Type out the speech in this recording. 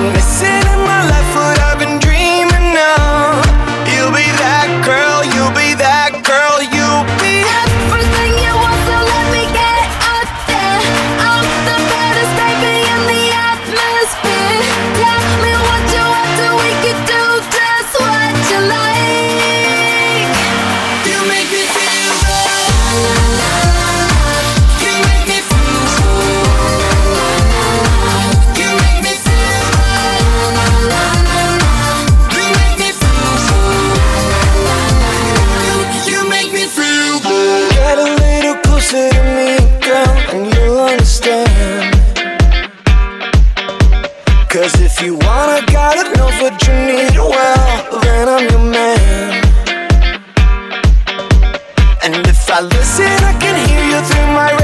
missing in my life what I've been dreaming of. You'll be that girl, you'll be that girl, you'll be everything you want, so let me get out there. I'm the baddest baby in the atmosphere. Tell me what you want, so we could do just what you like. You make me feel good. You make me feel good. You make me feel good. You make me feel good. You make me feel good. Get a little closer to me, girl, and you'll understand. 'Cause if you want a guy that knows what you need, well, then I'm your man. And if I listen, I can hear you through my